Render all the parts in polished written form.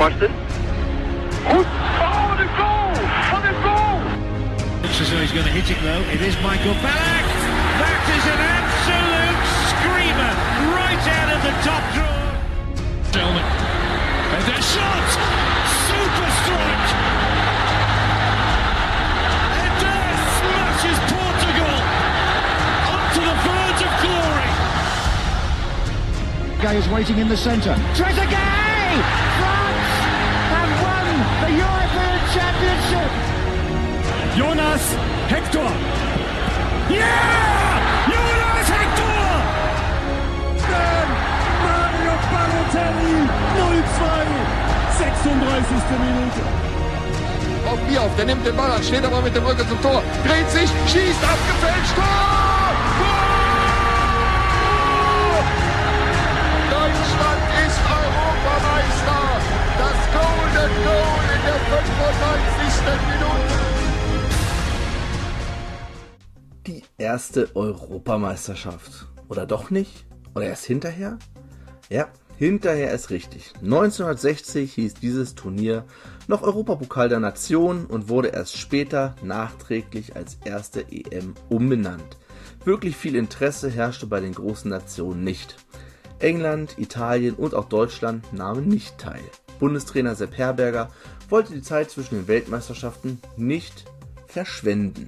Pfosten. Oh, the goal! What a goal! Looks as though he's going to hit it though. It is Michael Ballack. That is an absolute screamer right out of the top drawer. Tillman. And their shot! Super strike! And there smashes Portugal up to the verge of glory. Gay is waiting in the centre. Trezeguet! France have won the European Championship! Jonas Hector! Yeah! Jonas Hector! Mario Balotelli 0-2, 36. Minute. Auf Bierhoff, der nimmt den Ball an, steht aber mit dem Rücken zum Tor, dreht sich, schießt, abgefälscht, Tor! Tor! Deutschland ist Europameister! Das Golden Goal in der 95. Minute! Die erste Europameisterschaft. Oder doch nicht? Oder erst hinterher? Ja, hinterher ist richtig. 1960 hieß dieses Turnier noch Europapokal der Nation und wurde erst später nachträglich als erste EM umbenannt. Wirklich viel Interesse herrschte bei den großen Nationen nicht. England, Italien und auch Deutschland nahmen nicht teil. Bundestrainer Sepp Herberger wollte die Zeit zwischen den Weltmeisterschaften nicht verschwenden.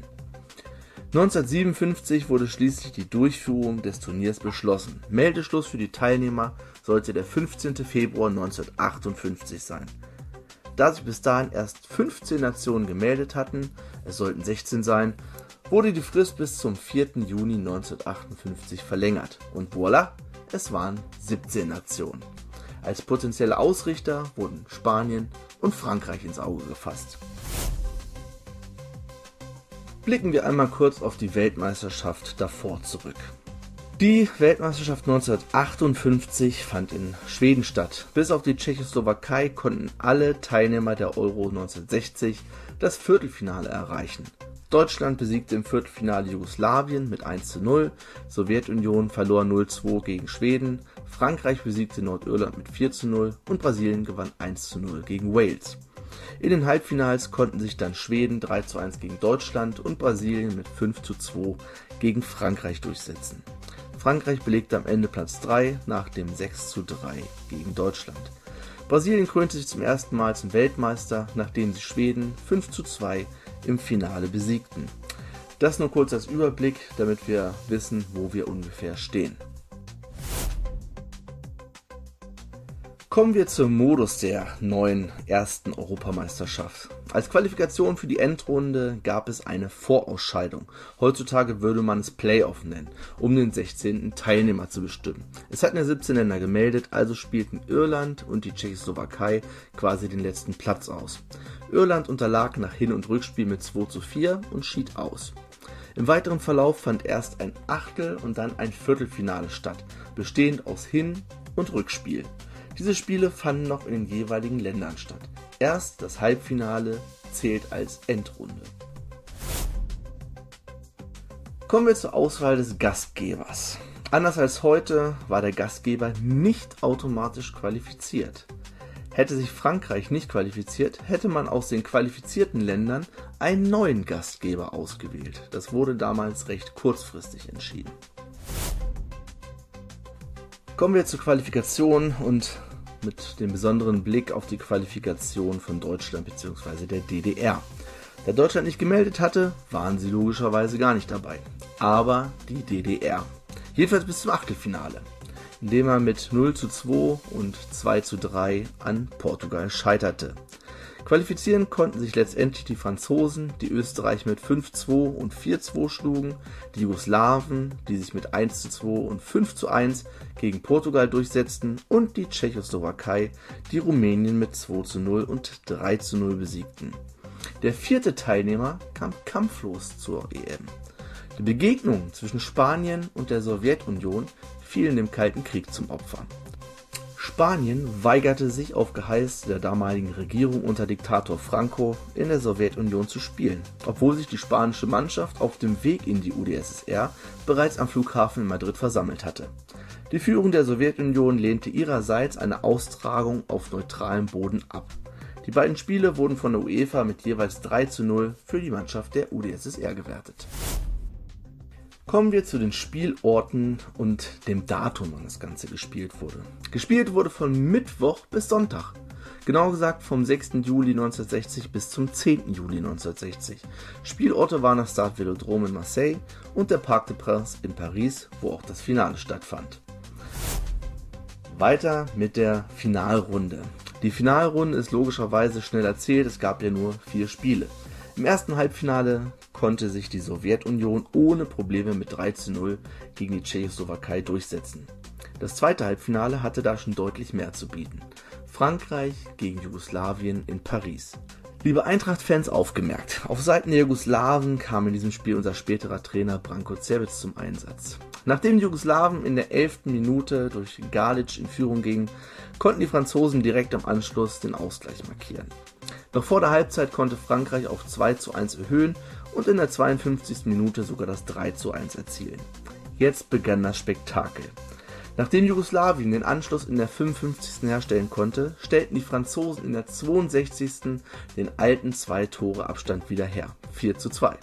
1957 wurde schließlich die Durchführung des Turniers beschlossen. Meldeschluss für die Teilnehmer sollte der 15. Februar 1958 sein. Da sich bis dahin erst 15 Nationen gemeldet hatten, es sollten 16 sein, wurde die Frist bis zum 4. Juni 1958 verlängert. Und voilà, es waren 17 Nationen. Als potenzielle Ausrichter wurden Spanien und Frankreich ins Auge gefasst. Blicken wir einmal kurz auf die Weltmeisterschaft davor zurück. Die Weltmeisterschaft 1958 fand in Schweden statt. Bis auf die Tschechoslowakei konnten alle Teilnehmer der Euro 1960 das Viertelfinale erreichen. Deutschland besiegte im Viertelfinale Jugoslawien mit 1:0, Sowjetunion verlor 0:2 gegen Schweden, Frankreich besiegte Nordirland mit 4:0 und Brasilien gewann 1:0 gegen Wales. In den Halbfinals konnten sich dann Schweden 3:1 gegen Deutschland und Brasilien mit 5:2 gegen Frankreich durchsetzen. Frankreich belegte am Ende Platz 3 nach dem 6:3 gegen Deutschland. Brasilien krönte sich zum ersten Mal zum Weltmeister, nachdem sie Schweden 5:2 im Finale besiegten. Das nur kurz als Überblick, damit wir wissen, wo wir ungefähr stehen. Kommen wir zum Modus der neuen ersten Europameisterschaft. Als Qualifikation für die Endrunde gab es eine Vorausscheidung. Heutzutage würde man es Playoff nennen, um den 16. Teilnehmer zu bestimmen. Es hatten ja 17 Länder gemeldet, also spielten Irland und die Tschechoslowakei quasi den letzten Platz aus. Irland unterlag nach Hin- und Rückspiel mit 2:4 und schied aus. Im weiteren Verlauf fand erst ein Achtel- und dann ein Viertelfinale statt, bestehend aus Hin- und Rückspiel. Diese Spiele fanden noch in den jeweiligen Ländern statt. Erst das Halbfinale zählt als Endrunde. Kommen wir zur Auswahl des Gastgebers. Anders als heute war der Gastgeber nicht automatisch qualifiziert. Hätte sich Frankreich nicht qualifiziert, hätte man aus den qualifizierten Ländern einen neuen Gastgeber ausgewählt. Das wurde damals recht kurzfristig entschieden. Kommen wir zur Qualifikation und mit dem besonderen Blick auf die Qualifikation von Deutschland bzw. der DDR. Da Deutschland nicht gemeldet hatte, waren sie logischerweise gar nicht dabei. Aber die DDR. Jedenfalls bis zum Achtelfinale, indem er mit 0:2 und 2:3 an Portugal scheiterte. Qualifizieren konnten sich letztendlich die Franzosen, die Österreich mit 5:2 und 4:2 schlugen, die Jugoslawen, die sich mit 1:2 und 5:1 gegen Portugal durchsetzten und die Tschechoslowakei, die Rumänien mit 2:0 und 3:0 besiegten. Der vierte Teilnehmer kam kampflos zur EM. Die Begegnung zwischen Spanien und der Sowjetunion fielen dem Kalten Krieg zum Opfer. Spanien weigerte sich auf Geheiß der damaligen Regierung unter Diktator Franco in der Sowjetunion zu spielen, obwohl sich die spanische Mannschaft auf dem Weg in die UdSSR bereits am Flughafen in Madrid versammelt hatte. Die Führung der Sowjetunion lehnte ihrerseits eine Austragung auf neutralem Boden ab. Die beiden Spiele wurden von der UEFA mit jeweils 3:0 für die Mannschaft der UdSSR gewertet. Kommen wir zu den Spielorten und dem Datum, wann das Ganze gespielt wurde. Gespielt wurde von Mittwoch bis Sonntag. Genauer gesagt vom 6. Juli 1960 bis zum 10. Juli 1960. Spielorte waren das Stade Vélodrome in Marseille und der Parc des Princes in Paris, wo auch das Finale stattfand. Weiter mit der Finalrunde. Die Finalrunde ist logischerweise schnell erzählt, es gab ja nur 4 Spiele. Im ersten Halbfinale konnte sich die Sowjetunion ohne Probleme mit 3:0 gegen die Tschechoslowakei durchsetzen. Das zweite Halbfinale hatte da schon deutlich mehr zu bieten. Frankreich gegen Jugoslawien in Paris. Liebe Eintracht-Fans, aufgemerkt, auf Seiten der Jugoslawen kam in diesem Spiel unser späterer Trainer Branko Cevic zum Einsatz. Nachdem die Jugoslawen in der 11. Minute durch Galic in Führung gingen, konnten die Franzosen direkt am Anschluss den Ausgleich markieren. Noch vor der Halbzeit konnte Frankreich auf 2:1 erhöhen und in der 52. Minute sogar das 3:1 erzielen. Jetzt begann das Spektakel. Nachdem Jugoslawien den Anschluss in der 55. herstellen konnte, stellten die Franzosen in der 62. den alten 2-Tore-Abstand wieder her, 4:2.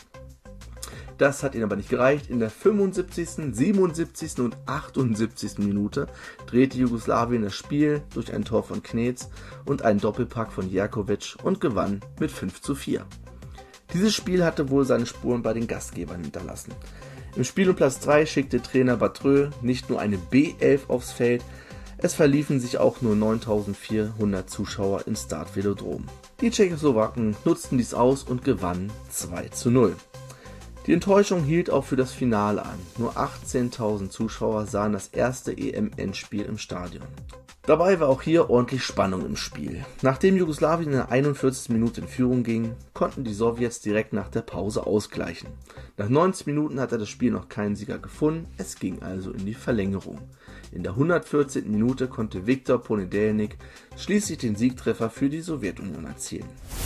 Das hat ihnen aber nicht gereicht. In der 75., 77. und 78. Minute drehte Jugoslawien das Spiel durch ein Tor von Knez und einen Doppelpack von Jerkovic und gewann mit 5:4. Dieses Spiel hatte wohl seine Spuren bei den Gastgebern hinterlassen. Im Spiel um Platz 3 schickte Trainer Batreux nicht nur eine B11 aufs Feld, es verliefen sich auch nur 9.400 Zuschauer im Stade Vélodrome. Die Tschechoslowaken nutzten dies aus und gewannen 2:0. Die Enttäuschung hielt auch für das Finale an. Nur 18.000 Zuschauer sahen das erste EM-Endspiel im Stadion. Dabei war auch hier ordentlich Spannung im Spiel. Nachdem Jugoslawien in der 41. Minute in Führung ging, konnten die Sowjets direkt nach der Pause ausgleichen. Nach 90 Minuten hatte das Spiel noch keinen Sieger gefunden, es ging also in die Verlängerung. In der 114. Minute konnte Viktor Ponedeljnik schließlich den Siegtreffer für die Sowjetunion erzielen.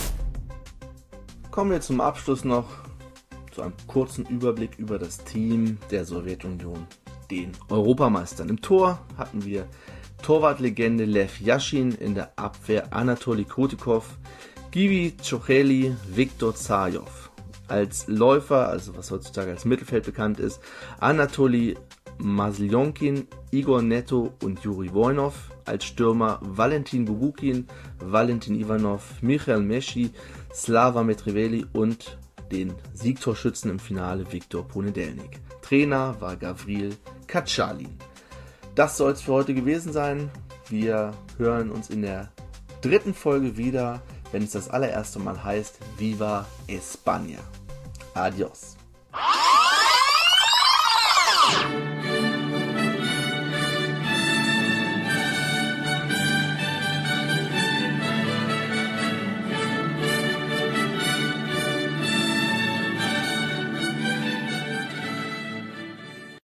Kommen wir zum Abschluss noch zu einem kurzen Überblick über das Team der Sowjetunion, den Europameistern. Im Tor hatten wir Torwartlegende Lev Yashin, in der Abwehr Anatoli Kotikov, Givi Tschochelli, Viktor Zajow. Als Läufer, also was heutzutage als Mittelfeld bekannt ist, Anatoli Masljonkin, Igor Netto und Juri Vojnov. Als Stürmer Valentin Bubukin, Valentin Ivanov, Michael Meschi, Slava Metriveli und den Siegtorschützen im Finale Viktor Ponedeljnik. Trainer war Gavril Katschalin. Das soll es für heute gewesen sein. Wir hören uns in der 3. Folge wieder, wenn es das allererste Mal heißt Viva España. Adios.